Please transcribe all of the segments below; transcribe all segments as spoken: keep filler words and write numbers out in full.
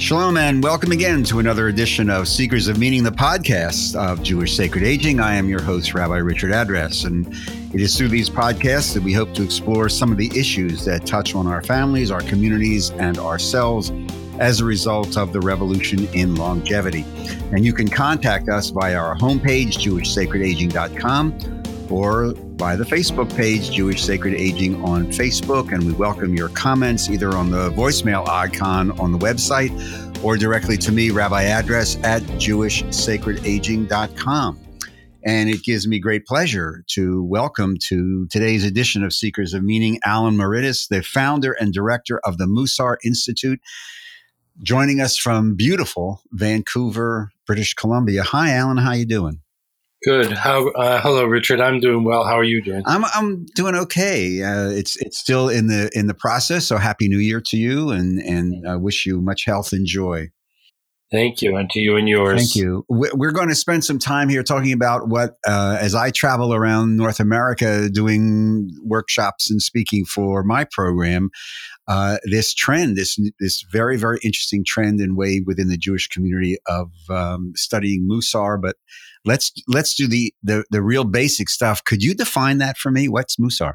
Shalom and welcome again to another edition of Seekers of Meaning, the podcast of Jewish Sacred Aging. I am your host, Rabbi Richard Address, and it is through these podcasts that we hope to explore some of the issues that touch on our families, our communities, and ourselves as a result of the revolution in longevity. And you can contact us via our homepage, jewish sacred aging dot com, or by the Facebook page, Jewish Sacred Aging on Facebook. And we welcome your comments either on the voicemail icon on the website or directly to me, Rabbi Address at jewish sacred aging dot com. And it gives me great pleasure to welcome to today's edition of Seekers of Meaning, Alan Moridis, the founder and director of the Musar Institute, joining us from beautiful Vancouver, British Columbia. Hi, Alan. How you doing? Good. How? Uh, hello, Richard. I'm doing well. How are you doing? I'm I'm doing okay. Uh, it's it's still in the in the process. So happy New Year to you, and and uh, wish you much health and joy. Thank you, and to you and yours. Thank you. We're going to spend some time here talking about what, uh, as I travel around North America doing workshops and speaking for my program, uh, this trend, this this very, very interesting trend and way within the Jewish community of um, studying Musar. But let's let's do the, the the real basic stuff. Could you define that for me? What's Musar?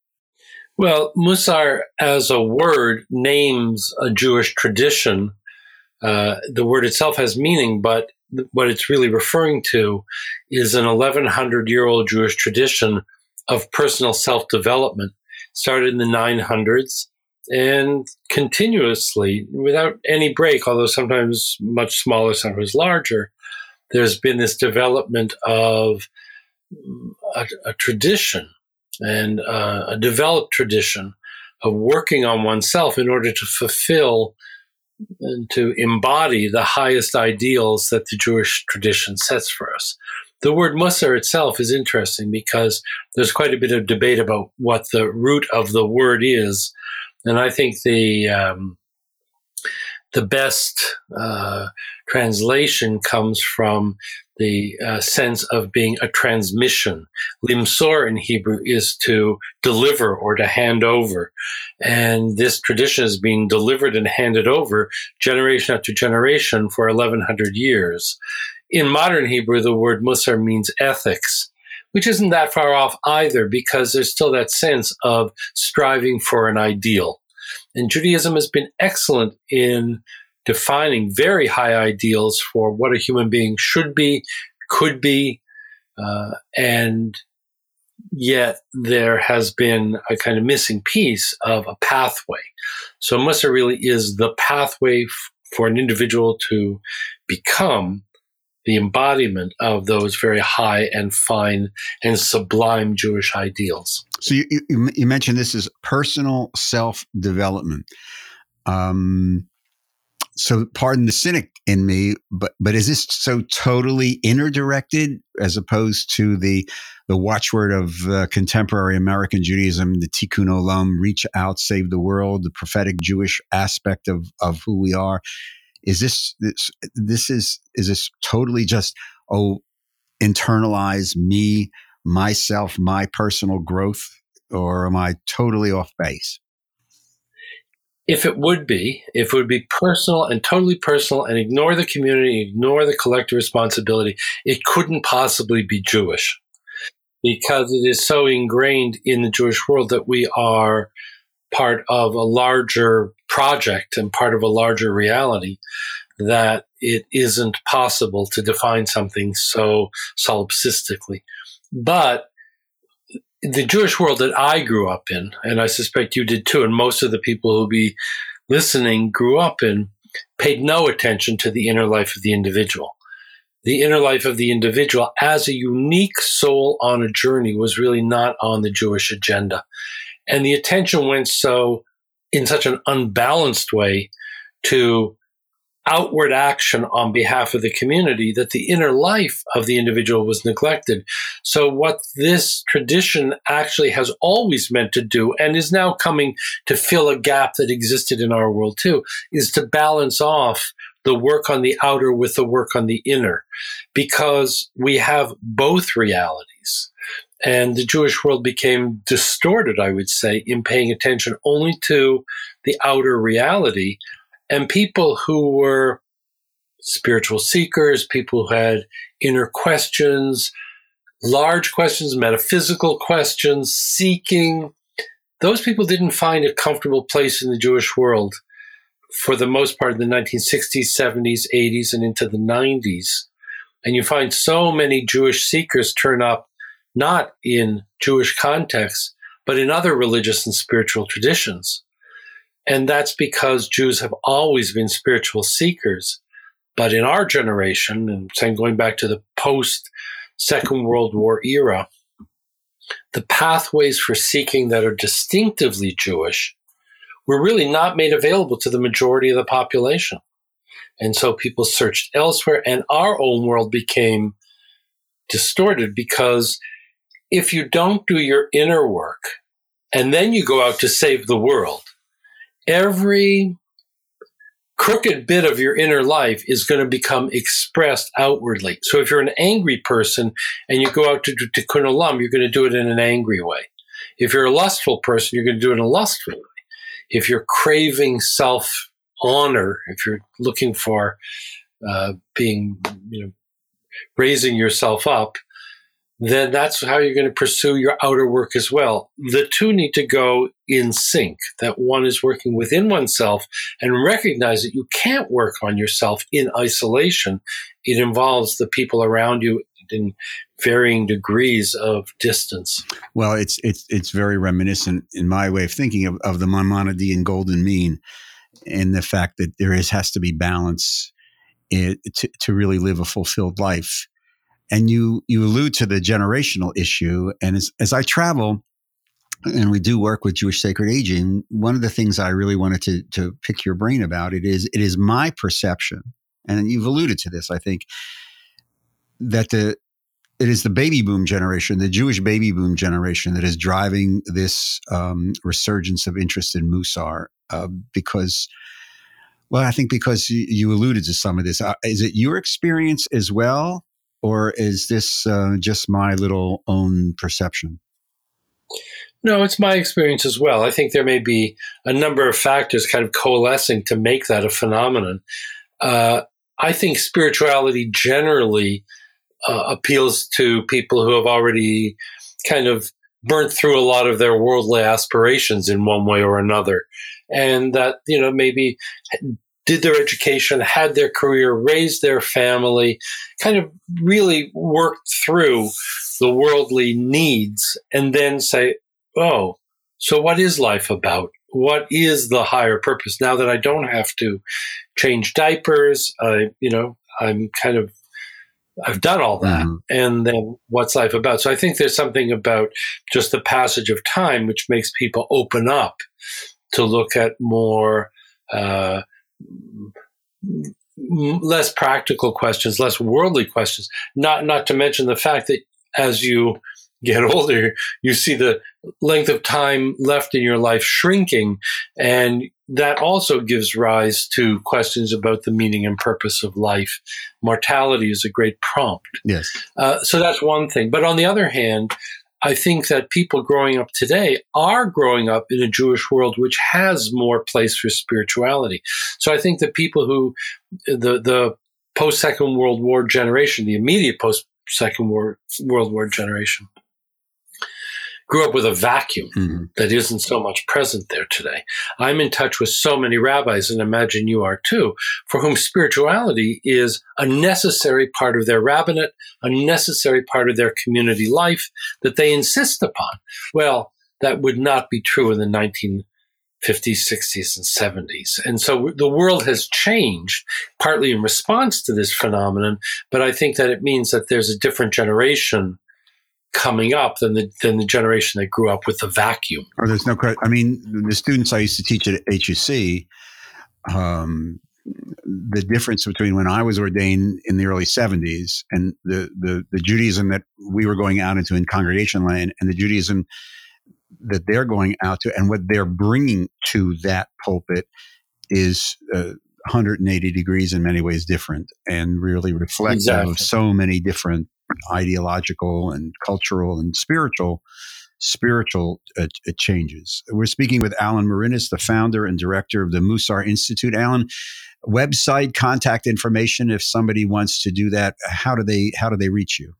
Well, Musar as a word names a Jewish tradition. Uh, the word itself has meaning, but what it's really referring to is an eleven hundred year old Jewish tradition of personal self-development, started in the nine hundreds and continuously, without any break, although sometimes much smaller, sometimes larger, there's been this development of a, a tradition and uh, a developed tradition of working on oneself in order to fulfill and to embody the highest ideals that the Jewish tradition sets for us. The word Musar itself is interesting because there's quite a bit of debate about what the root of the word is. And I think the um, the best uh, translation comes from the uh, sense of being a transmission. Limsor in Hebrew is to deliver or to hand over. And this tradition is being delivered and handed over generation after generation for eleven hundred years. In modern Hebrew, the word Musar means ethics, which isn't that far off either, because there's still that sense of striving for an ideal. And Judaism has been excellent in defining very high ideals for what a human being should be, could be, uh, and yet there has been a kind of missing piece of a pathway. So Musar really is the pathway f- for an individual to become the embodiment of those very high and fine and sublime Jewish ideals. So you, you, you mentioned this is personal self-development. Um, so pardon the cynic in me, but but is this so totally inner-directed as opposed to the the watchword of uh, contemporary American Judaism, the Tikkun Olam, reach out, save the world, the prophetic Jewish aspect of of who we are? Is this this this is is this totally just oh internalize me, myself, my personal growth, or am I totally off base? If it would be, if it would be personal and totally personal and ignore the community, ignore the collective responsibility, it couldn't possibly be Jewish, because it is so ingrained in the Jewish world that we are part of a larger project and part of a larger reality, that it isn't possible to define something so solipsistically. But the Jewish world that I grew up in, and I suspect you did too, and most of the people who'll be listening grew up in, paid no attention to the inner life of the individual. The inner life of the individual as a unique soul on a journey was really not on the Jewish agenda. And the attention went so, in such an unbalanced way, to outward action on behalf of the community that the inner life of the individual was neglected. So what this tradition actually has always meant to do, and is now coming to fill a gap that existed in our world too, is to balance off the work on the outer with the work on the inner, because we have both realities. And the Jewish world became distorted, I would say, in paying attention only to the outer reality And people who were spiritual seekers, people who had inner questions, large questions, metaphysical questions, seeking, those people didn't find a comfortable place in the Jewish world for the most part in the nineteen sixties, seventies, eighties, and into the nineties. And you find so many Jewish seekers turn up not in Jewish contexts, but in other religious and spiritual traditions. And that's because Jews have always been spiritual seekers. But in our generation, and saying going back to the post-Second World War era, the pathways for seeking that are distinctively Jewish were really not made available to the majority of the population. And so people searched elsewhere, and our own world became distorted because if you don't do your inner work and then you go out to save the world, every crooked bit of your inner life is going to become expressed outwardly. So if you're an angry person and you go out to do tikkun olam, you're going to do it in an angry way. If you're a lustful person, you're going to do it in a lustful way. If you're craving self-honor, if you're looking for uh, being, you know, raising yourself up, then that's how you're going to pursue your outer work as well. The two need to go in sync, that one is working within oneself and recognize that you can't work on yourself in isolation. It involves the people around you in varying degrees of distance. Well, it's it's it's very reminiscent in my way of thinking of, of the Maimonidean golden mean, and the fact that there is has to be balance in, to, to really live a fulfilled life. And you you allude to the generational issue. And as, as I travel, and we do work with Jewish Sacred Aging, one of the things I really wanted to, to pick your brain about it is it is my perception, and you've alluded to this, I think, that the it is the baby boom generation, the Jewish baby boom generation, that is driving this um, resurgence of interest in Musar uh, because, well, I think because you, you alluded to some of this. Uh, is it your experience as well? Or is this uh, just my little own perception? No, it's my experience as well. I think there may be a number of factors kind of coalescing to make that a phenomenon. Uh, I think spirituality generally uh, appeals to people who have already kind of burnt through a lot of their worldly aspirations in one way or another. And that, you know, maybe did their education, had their career, raised their family, kind of really worked through the worldly needs, and then say, oh, so what is life about? What is the higher purpose? Now that I don't have to change diapers, I, you know, I'm kind of, I've done all that. Mm-hmm. And then what's life about? So I think there's something about just the passage of time which makes people open up to look at more, uh, less practical questions, less worldly questions, not not to mention the fact that as you get older, you see the length of time left in your life shrinking, and that also gives rise to questions about the meaning and purpose of life. Mortality is a great prompt. Yes. Uh, so that's one thing. But on the other hand, I think that people growing up today are growing up in a Jewish world which has more place for spirituality. So I think that people who, the the post-Second World War generation, the immediate post-Second World War generation, grew up with a vacuum mm-hmm. that isn't so much present there today. I'm in touch with so many rabbis, and imagine you are too, for whom spirituality is a necessary part of their rabbinate, a necessary part of their community life that they insist upon. Well, that would not be true in the nineteen fifties, sixties, and seventies. And so the world has changed, partly in response to this phenomenon, but I think that it means that there's a different generation coming up than the than the generation that grew up with the vacuum. Or there's no question. I mean, the students I used to teach at H U C, um, the difference between when I was ordained in the early seventies and the, the the Judaism that we were going out into in congregation land, and the Judaism that they're going out to, and what they're bringing to that pulpit is uh, one hundred eighty degrees in many ways different, and really reflective exactly. of so many different ideological and cultural and spiritual spiritual uh, changes. We're speaking with Alan Marinis, the founder and director of the Mussar Institute. Alan, website, contact information if somebody wants to do that, how do they how do they reach you?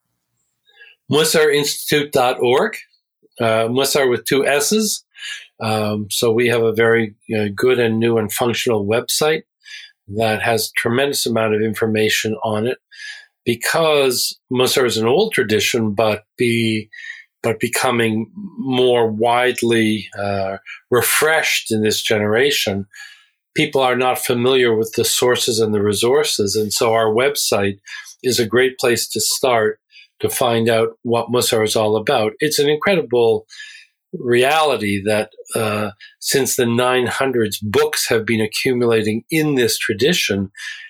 mussar institute dot org, uh, Mussar with two S's. Um, so we have a very you know, good and new and functional website that has a tremendous amount of information on it, because Mussar is an old tradition, but be but becoming more widely uh, refreshed in this generation. People are not familiar with the sources and the resources, and so our website is a great place to start to find out what Mussar is all about. It's an incredible reality that uh, since the nine hundreds, books have been accumulating in this tradition,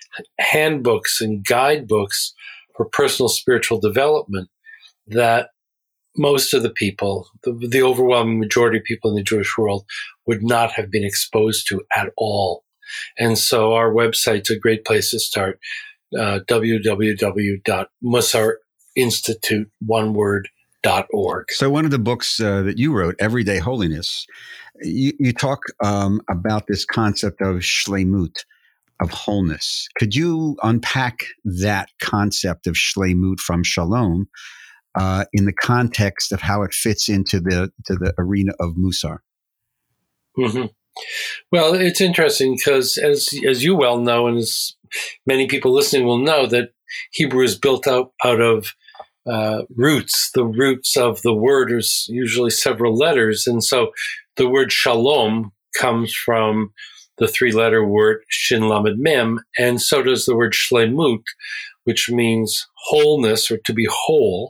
handbooks and guidebooks for personal spiritual development, that most of the people, the, the overwhelming majority of people in the Jewish world, would not have been exposed to at all. And so our website's a great place to start, uh, w w w dot mussar institute, one word, dot org. So one of the books uh, that you wrote, Everyday Holiness, you, you talk um, about this concept of shleimut, of wholeness. Could you unpack that concept of shleimut from shalom uh, in the context of how it fits into the to the arena of Mussar? Mm-hmm. Well, it's interesting because, as as you well know, and as many people listening will know, that Hebrew is built out out of Uh, roots. The roots of the word is usually several letters. And so the word shalom comes from the three-letter word shin lamed mem, and so does the word shleimut, which means wholeness or to be whole.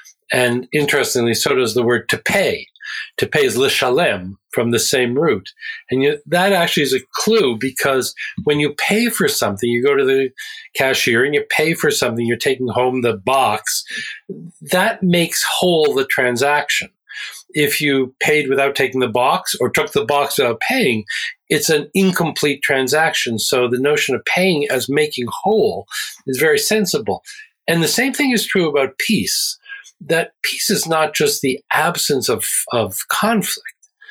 And interestingly, so does the word to pay. To pay is lishalem, from the same root. And you, that actually is a clue, because when you pay for something, you go to the cashier and you pay for something, you're taking home the box, that makes whole the transaction. If you paid without taking the box or took the box without paying, it's an incomplete transaction. So the notion of paying as making whole is very sensible. And the same thing is true about peace, that peace is not just the absence of, of conflict.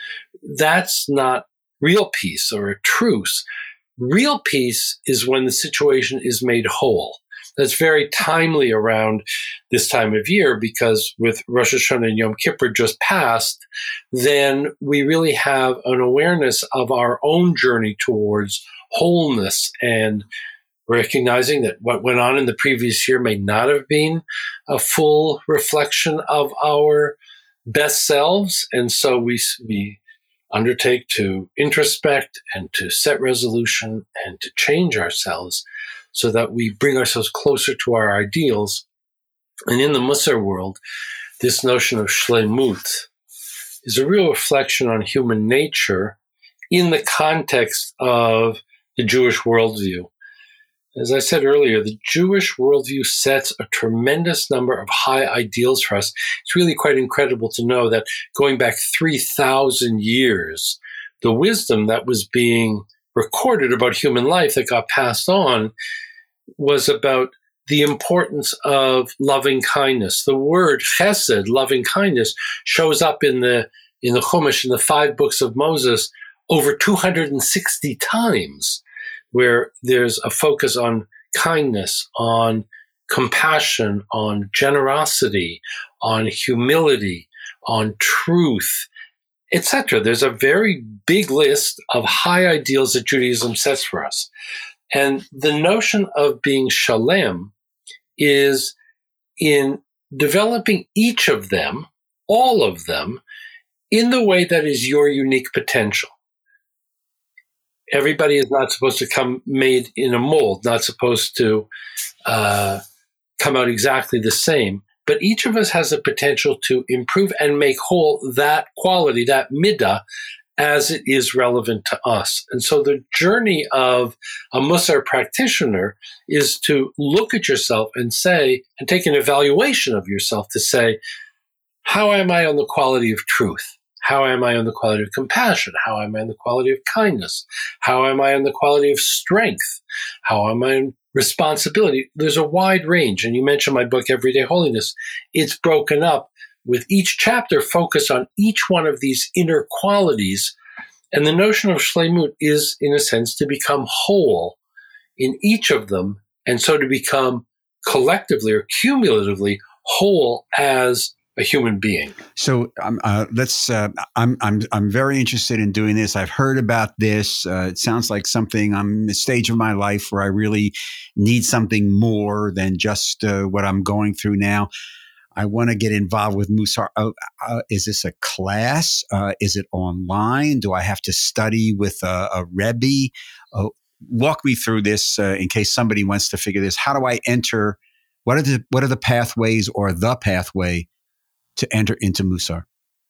That's not real peace or a truce. Real peace is when the situation is made whole. That's very timely around this time of year, because with Rosh Hashanah and Yom Kippur just passed, then we really have an awareness of our own journey towards wholeness, and recognizing that what went on in the previous year may not have been a full reflection of our best selves. And so we, we undertake to introspect and to set resolution and to change ourselves so that we bring ourselves closer to our ideals. And in the Mussar world, this notion of shleimut is a real reflection on human nature in the context of the Jewish worldview. As I said earlier, the Jewish worldview sets a tremendous number of high ideals for us. It's really quite incredible to know that going back three thousand years, the wisdom that was being recorded about human life that got passed on was about the importance of loving kindness. The word chesed, loving kindness, shows up in the in the Chumash, in the five books of Moses, over two hundred sixty times, where there's a focus on kindness, on compassion, on generosity, on humility, on truth, et cetera. There's a very big list of high ideals that Judaism sets for us. And the notion of being shalem is in developing each of them, all of them, in the way that is your unique potential. Everybody is not supposed to come made in a mold, not supposed to uh, come out exactly the same. But each of us has the potential to improve and make whole that quality, that midah, as it is relevant to us. And so the journey of a Mussar practitioner is to look at yourself and say, and take an evaluation of yourself to say, how am I on the quality of truth? How am I on the quality of compassion? How am I on the quality of kindness? How am I on the quality of strength? How am I on responsibility? There's a wide range. And you mentioned my book, Everyday Holiness. It's broken up with each chapter focus on each one of these inner qualities. And the notion of shleimut is, in a sense, to become whole in each of them, and so to become collectively or cumulatively whole as a human being. So um, uh, let's. Uh, I'm I'm I'm very interested in doing this. I've heard about this. Uh, it sounds like something. I'm in a stage of my life where I really need something more than just uh, what I'm going through now. I want to get involved with Musar. Uh, uh, is this a class? Uh, is it online? Do I have to study with a, a Rebbe? Uh, walk me through this uh, in case somebody wants to figure this. How do I enter? What are the what are the pathways or the pathway to enter into Musar?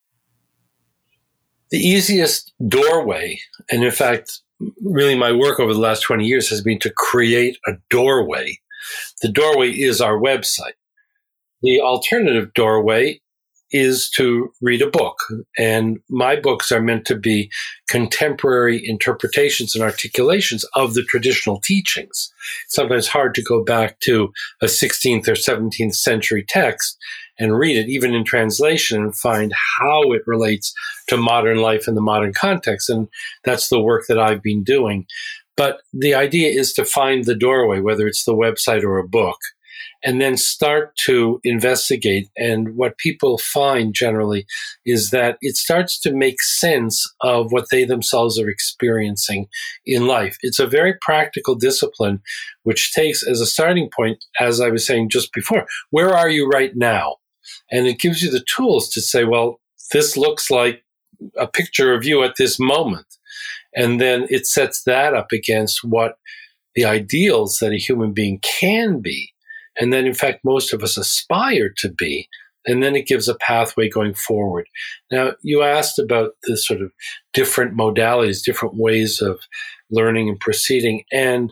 The easiest doorway, and in fact, really my work over the last twenty years has been to create a doorway. The doorway is our website. The alternative doorway is to read a book. And my books are meant to be contemporary interpretations and articulations of the traditional teachings. It's sometimes hard to go back to a sixteenth or seventeenth century text and read it, even in translation, and find how it relates to modern life in the modern context. And that's the work that I've been doing. But the idea is to find the doorway, whether it's the website or a book, and then start to investigate. And what people find generally is that it starts to make sense of what they themselves are experiencing in life. It's a very practical discipline, which takes as a starting point, as I was saying just before, where are you right now? And it gives you the tools to say, well, this looks like a picture of you at this moment. And then it sets that up against what the ideals that a human being can be. And then, in fact, most of us aspire to be. And then it gives a pathway going forward. Now, you asked about the sort of different modalities, different ways of learning and proceeding. And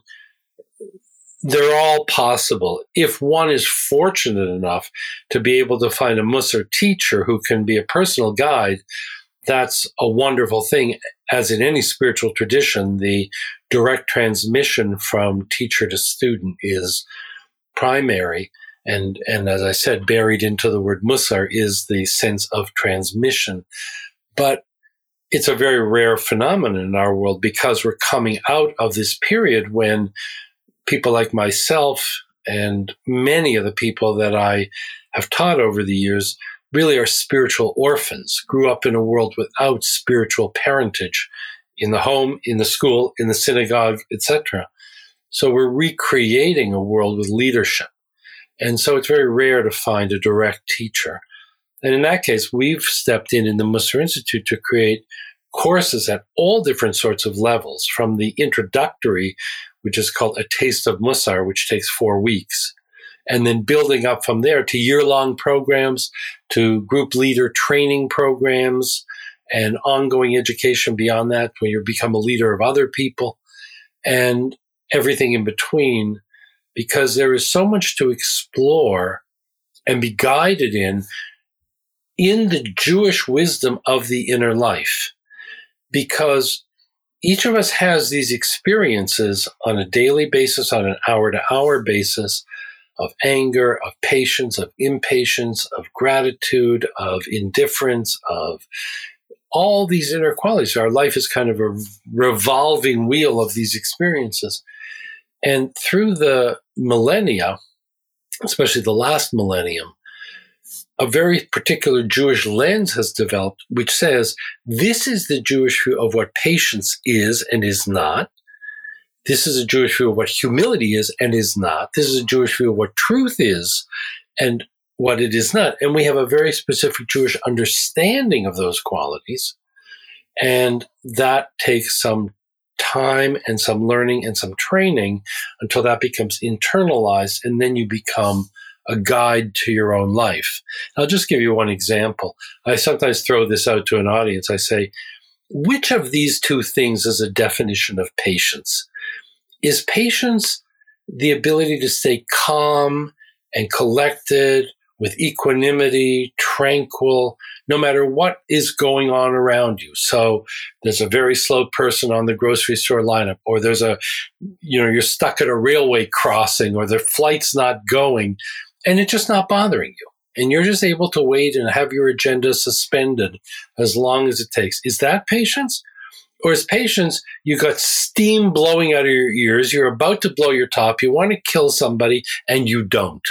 they're all possible. If one is fortunate enough to be able to find a Musar teacher who can be a personal guide, that's a wonderful thing. As in any spiritual tradition, the direct transmission from teacher to student is primary. And, and as I said, buried into the word Musar is the sense of transmission. But it's a very rare phenomenon in our world because we're coming out of this period when people like myself and many of the people that I have taught over the years really are spiritual orphans, grew up in a world without spiritual parentage in the home, in the school, in the synagogue, et cetera. So we're recreating a world with leadership. And so it's very rare to find a direct teacher. And in that case, we've stepped in in the Musar Institute to create courses at all different sorts of levels, from the introductory, which is called A Taste of Musar, which takes four weeks, and then building up from there to year-long programs, to group leader training programs, and ongoing education beyond that, where you become a leader of other people, and everything in between, because there is so much to explore and be guided in, in the Jewish wisdom of the inner life. Because each of us has these experiences on a daily basis, on an hour-to-hour basis, of anger, of patience, of impatience, of gratitude, of indifference, of all these inner qualities. Our life is kind of a revolving wheel of these experiences. And through the millennia, especially the last millennium, a very particular Jewish lens has developed, which says, this is the Jewish view of what patience is and is not. This is a Jewish view of what humility is and is not. This is a Jewish view of what truth is and what it is not. And we have a very specific Jewish understanding of those qualities. And that takes some time and some learning and some training until that becomes internalized, and then you become a guide to your own life. I'll just give you one example. I sometimes throw this out to an audience. I say, which of these two things is a definition of patience? Is patience the ability to stay calm and collected with equanimity, tranquil, no matter what is going on around you? So there's a very slow person on the grocery store lineup, or there's a, you know, you're stuck at a railway crossing, or the flight's not going, and it's just not bothering you. and you're just able to wait and have your agenda suspended as long as it takes. Is that patience? Or is patience, you got steam blowing out of your ears, you're about to blow your top, you want to kill somebody, and you don't?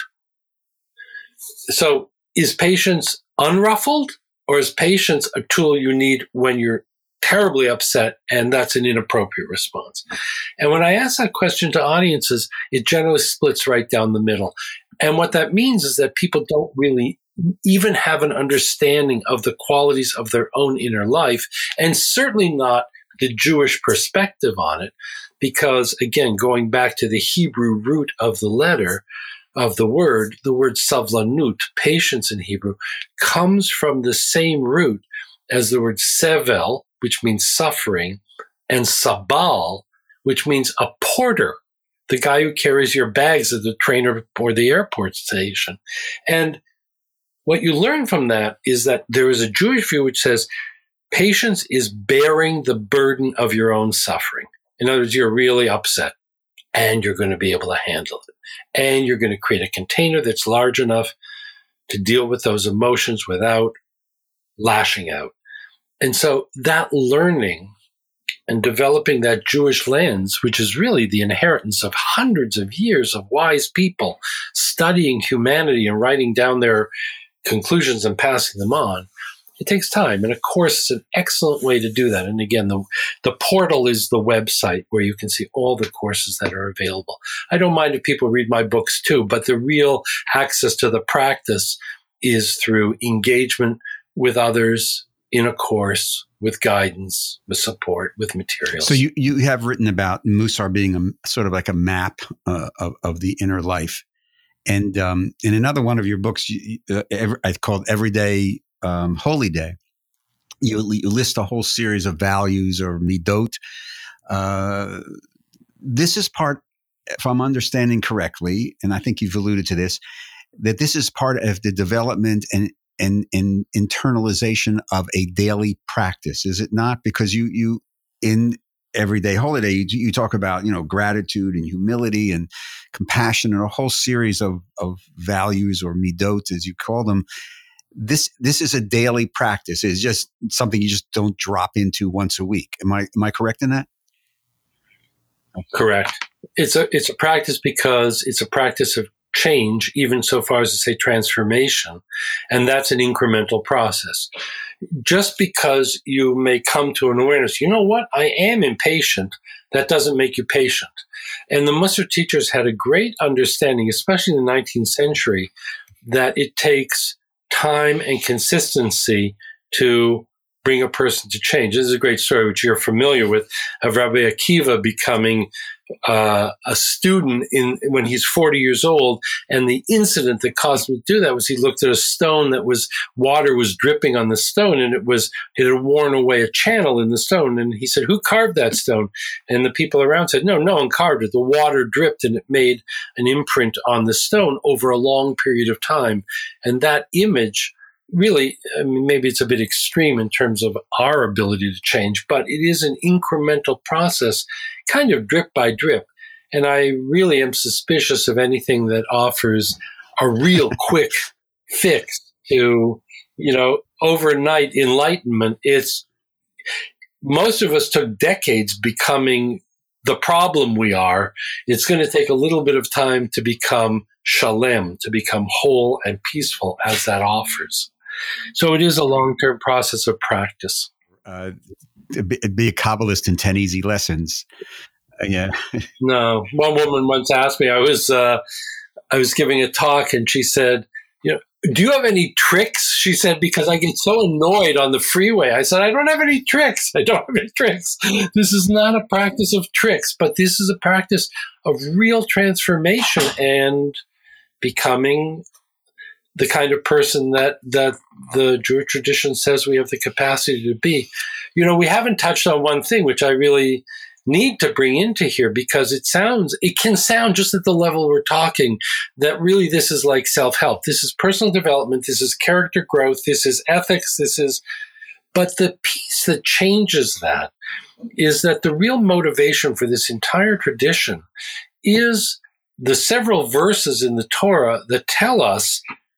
So is patience unruffled, or is patience a tool you need when you're terribly upset and that's an inappropriate response? And when I ask that question to audiences, it generally splits right down the middle. And what that means is that people don't really even have an understanding of the qualities of their own inner life, and certainly not the Jewish perspective on it, because, again, going back to the Hebrew root of the letter, of the word, the word savlanut, patience in Hebrew, comes from the same root as the word sevel, which means suffering, and sabal, which means a porter, the guy who carries your bags at the train or, or the airport station. And what you learn from that is that there is a Jewish view which says patience is bearing the burden of your own suffering. In other words, you're really upset, and you're going to be able to handle it. And you're going to create a container that's large enough to deal with those emotions without lashing out. And so that learning and developing that Jewish lens, which is really the inheritance of hundreds of years of wise people studying humanity and writing down their conclusions and passing them on, it takes time. And a course is an excellent way to do that. And again, the, the portal is the website where you can see all the courses that are available. I don't mind if people read my books too, but the real access to the practice is through engagement with others in a course, with guidance, with support, with materials. So you, you have written about Musar being a sort of like a map uh, of, of the inner life. And um, in another one of your books, you, uh, every, I called Everyday Um, Holy Day, you, you list a whole series of values or midot. Uh, this is part, if I'm understanding correctly, and I think you've alluded to this, that this is part of the development and and, and internalization of a daily practice, is it not? Because you you in Everyday Holy Day, you, you talk about, you know, gratitude and humility and compassion and a whole series of of values or midot, as you call them. This this is a daily practice. It's just something you just don't drop into once a week. Am I am I correct in that? Correct. It's a it's a practice because it's a practice of change, even so far as to say transformation, and that's an incremental process. Just because you may come to an awareness, you know what, I am impatient, that doesn't make you patient. And the Musar teachers had a great understanding, especially in the nineteenth century, that it takes time and consistency to bring a person to change. This is a great story, which you're familiar with, of Rabbi Akiva becoming uh, a student in when he's forty years old. And the incident that caused him to do that was he looked at a stone that was, water was dripping on the stone, and it was, it had worn away a channel in the stone. And he said, who carved that stone? And the people around said, no, no one carved it. The water dripped and it made an imprint on the stone over a long period of time. And that image, really, I mean, maybe it's a bit extreme in terms of our ability to change, but it is an incremental process, kind of drip by drip. And I really am suspicious of anything that offers a real quick fix to, you know, overnight enlightenment. It's, most of us took decades becoming the problem we are. It's going to take a little bit of time to become shalem, to become whole and peaceful as that offers. So it is a long-term process of practice. Uh, it'd be a Kabbalist in ten easy lessons. Uh, yeah. No, one woman once asked me, I was, uh, I was giving a talk, and she said, you know, do you have any tricks? She said, because I get so annoyed on the freeway. I said, I don't have any tricks. I don't have any tricks. This is not a practice of tricks, but this is a practice of real transformation and becoming the kind of person that, that the Jewish tradition says we have the capacity to be. You know, we haven't touched on one thing, which I really need to bring into here, because it sounds, it can sound just at the level we're talking, that really this is like self-help. This is personal development. This is character growth. This is ethics. This is, but the piece that changes that is that the real motivation for this entire tradition is the several verses in the Torah that tell us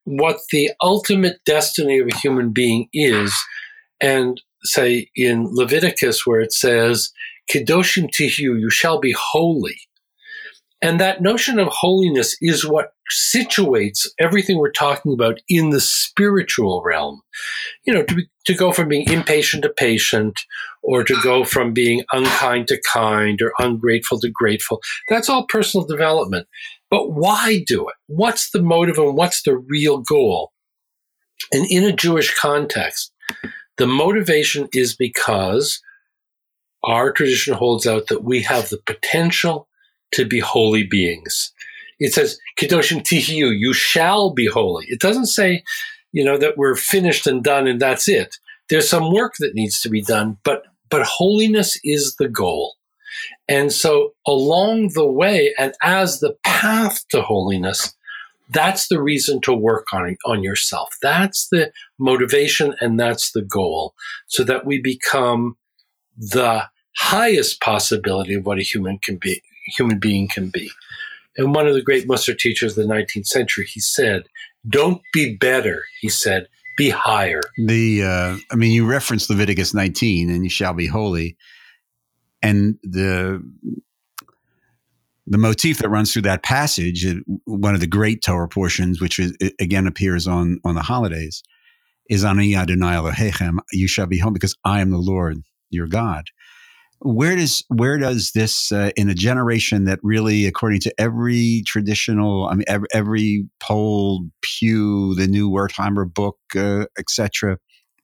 what the ultimate destiny of a human being is. And say in Leviticus where it says, Kedoshim tihu, you shall be holy. And that notion of holiness is what situates everything we're talking about in the spiritual realm. You know, to, be, to go from being impatient to patient, or to go from being unkind to kind, or ungrateful to grateful. That's all personal development. But why do it? What's the motive and what's the real goal? And in a Jewish context, the motivation is because our tradition holds out that we have the potential to be holy beings. It says, Kedoshim tihiyu, you shall be holy. It doesn't say, you know, that we're finished and done and that's it. There's some work that needs to be done, but but holiness is the goal. And so along the way, and as the path to holiness, that's the reason to work on, on yourself. That's the motivation and that's the goal, so that we become the highest possibility of what a human can be, human being can be. And one of the great Musar teachers of the nineteenth century, he said, don't be better, he said, be higher. The, uh, I mean, you referenced Leviticus nineteen, and you shall be holy. And the the motif that runs through that passage, one of the great Torah portions, which is, again appears on, on the holidays, is Ani Adonai Elohechem, you shall be holy because I am the Lord, your God. Where does where does this uh, in a generation that really, according to every traditional, I mean, every, every poll, Pew, the new Wertheimer book, uh, et cetera,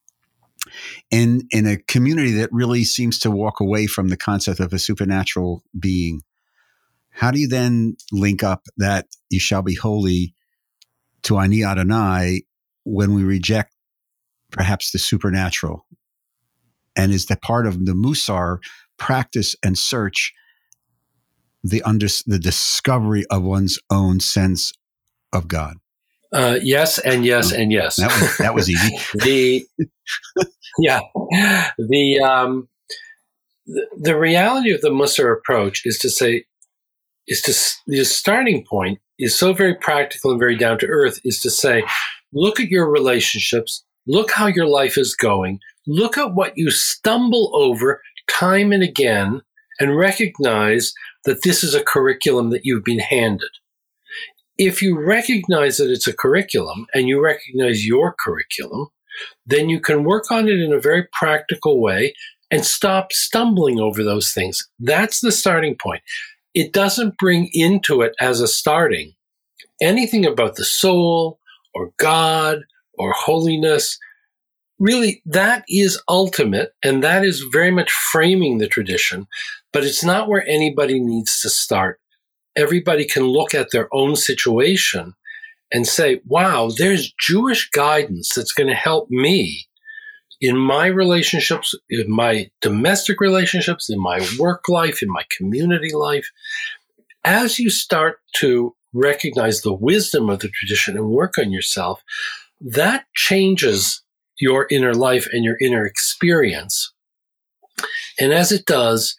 in in a community that really seems to walk away from the concept of a supernatural being, how do you then link up that you shall be holy to Ani Adonai when we reject perhaps the supernatural? And is that part of the Musar practice and search, the under, the discovery of one's own sense of God? Uh, yes, and yes, and yes. That was, that was easy. the yeah, the um, the, the reality of the Musar approach is to say, is to the starting point is so very practical and very down to earth. Is to say, look at your relationships, look how your life is going, look at what you stumble over time and again, and recognize that this is a curriculum that you've been handed. If you recognize that it's a curriculum and you recognize your curriculum, then you can work on it in a very practical way and stop stumbling over those things. That's the starting point. It doesn't bring into it as a starting anything about the soul or God or holiness. Really, that is ultimate, and that is very much framing the tradition, but it's not where anybody needs to start. Everybody can look at their own situation and say, wow, there's Jewish guidance that's going to help me in my relationships, in my domestic relationships, in my work life, in my community life. As you start to recognize the wisdom of the tradition and work on yourself, that changes your inner life and your inner experience. And as it does,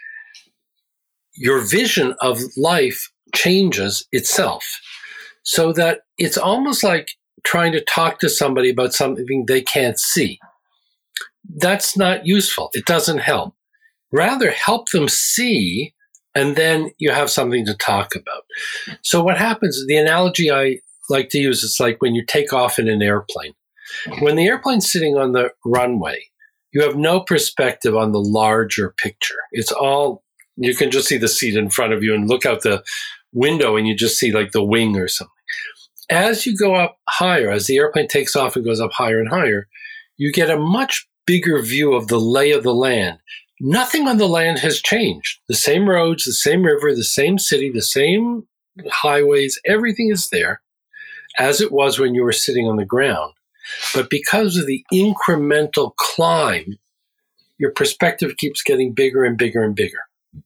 your vision of life changes itself, so that it's almost like trying to talk to somebody about something they can't see. That's not useful. It doesn't help. Rather, help them see, and then you have something to talk about. So what happens, the analogy I like to use is like when you take off in an airplane. When the airplane's sitting on the runway, you have no perspective on the larger picture. It's all, you can just see the seat in front of you and look out the window and you just see like the wing or something. As you go up higher, as the airplane takes off and goes up higher and higher, you get a much bigger view of the lay of the land. Nothing on the land has changed. The same roads, the same river, the same city, the same highways, everything is there as it was when you were sitting on the ground. But because of the incremental climb, your perspective keeps getting bigger and bigger and bigger.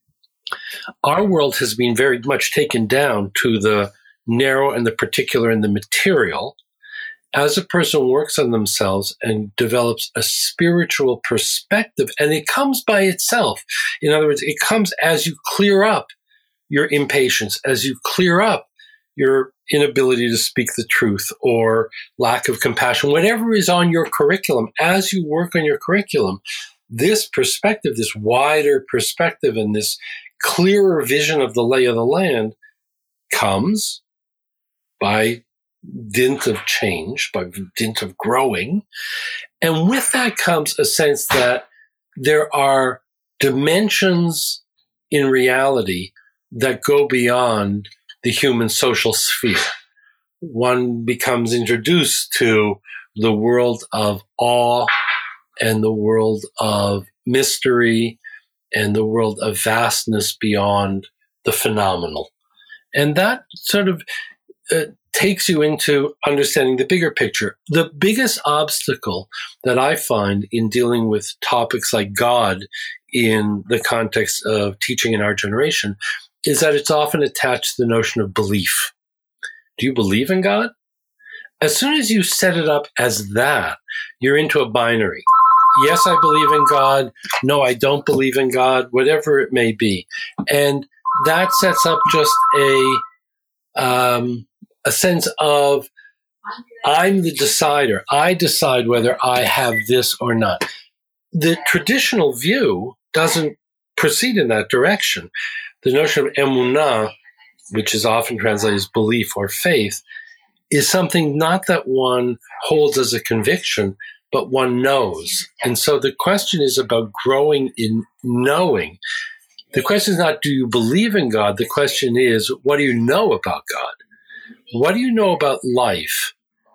Our world has been very much taken down to the narrow and the particular and the material. As a person works on themselves and develops a spiritual perspective, and it comes by itself. In other words, it comes as you clear up your impatience, as you clear up your inability to speak the truth or lack of compassion, whatever is on your curriculum, as you work on your curriculum, this perspective, this wider perspective and this clearer vision of the lay of the land comes by dint of change, by dint of growing. And with that comes a sense that there are dimensions in reality that go beyond the human social sphere. One becomes introduced to the world of awe and the world of mystery and the world of vastness beyond the phenomenal. And that sort of uh, takes you into understanding the bigger picture. The biggest obstacle that I find in dealing with topics like God in the context of teaching in our generation is that it's often attached to the notion of belief. Do you believe in God? As soon as you set it up as that, you're into a binary. Yes, I believe in God. No, I don't believe in God, whatever it may be. And that sets up just a, um, a sense of, I'm the decider. I decide whether I have this or not. The traditional view doesn't proceed in that direction. The notion of emunah, which is often translated as belief or faith, is something not that one holds as a conviction, but one knows. And so the question is about growing in knowing. The question is not, do you believe in God? The question is, what do you know about God? What do you know about life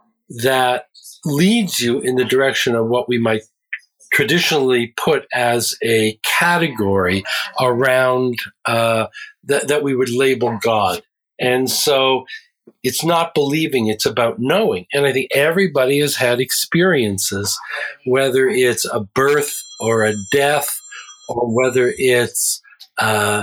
that leads you in the direction of what we might traditionally put as a category around uh, that, that we would label God? And so it's not believing, it's about knowing. And I think everybody has had experiences, whether it's a birth or a death, or whether it's, uh,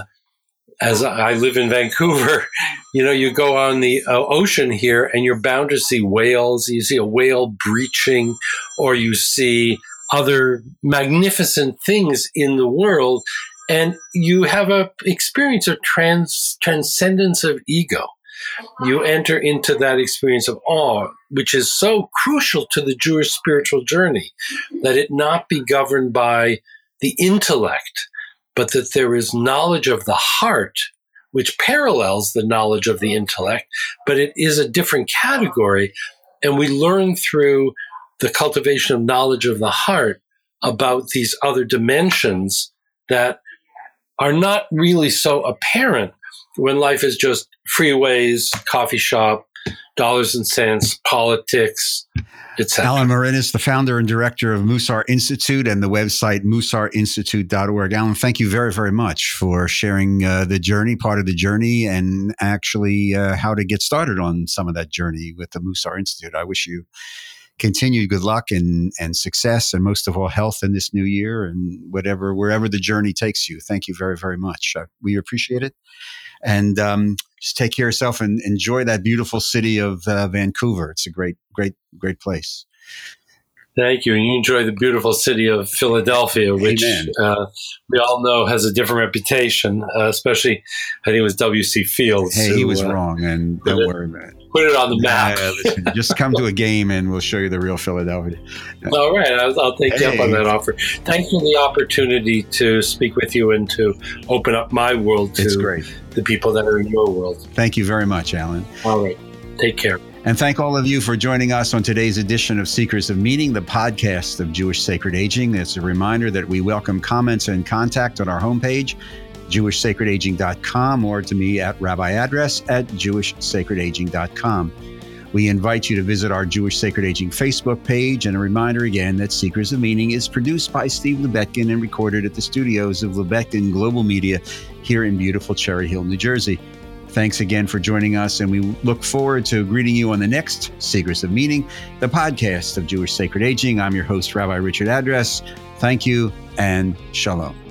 as I live in Vancouver, you know, you go on the uh, ocean here and you're bound to see whales. You see a whale breaching, or you see other magnificent things in the world, and you have an experience of trans transcendence of ego. You enter into that experience of awe, which is so crucial to the Jewish spiritual journey, that it not be governed by the intellect, but that there is knowledge of the heart, which parallels the knowledge of the intellect, but it is a different category. And we learn through the cultivation of knowledge of the heart about these other dimensions that are not really so apparent when life is just freeways, coffee shop, dollars and cents, politics, et cetera. Alan Marin is the founder and director of Musar Institute and the website musar institute dot org. Alan, thank you very, very much for sharing uh, the journey, part of the journey, and actually uh, how to get started on some of that journey with the Musar Institute. I wish you continued good luck and, and success, and most of all, health in this new year and whatever, wherever the journey takes you. Thank you very, very much. Uh, we appreciate it. And um, just take care of yourself and enjoy that beautiful city of uh, Vancouver. It's a great, great, great place. Thank you. And you enjoy the beautiful city of Philadelphia, which uh, we all know has a different reputation, uh, especially, I think it was W C Fields. Hey, who, he was uh, wrong, and don't it, worry about it. Put it on the map. Uh, listen, just come to a game and we'll show you the real Philadelphia. All right. I'll, I'll take hey. you up on that offer. Thanks for the opportunity to speak with you and to open up my world to it's great. the people that are in your world. Thank you very much, Alan. All right. Take care. And thank all of you for joining us on today's edition of Seekers of Meaning, the podcast of Jewish Sacred Aging. It's a reminder that we welcome comments and contact on our homepage, jewish sacred aging dot com, or to me at rabbi address at jewish sacred aging dot com. We invite you to visit our Jewish Sacred Aging Facebook page, and a reminder again that Seekers of Meaning is produced by Steve Lebetkin and recorded at the studios of Lebetkin Global Media here in beautiful Cherry Hill, New Jersey. Thanks again for joining us, and we look forward to greeting you on the next Seekers of Meaning, the podcast of Jewish Sacred Aging. I'm your host, Rabbi Richard Address. Thank you, and shalom.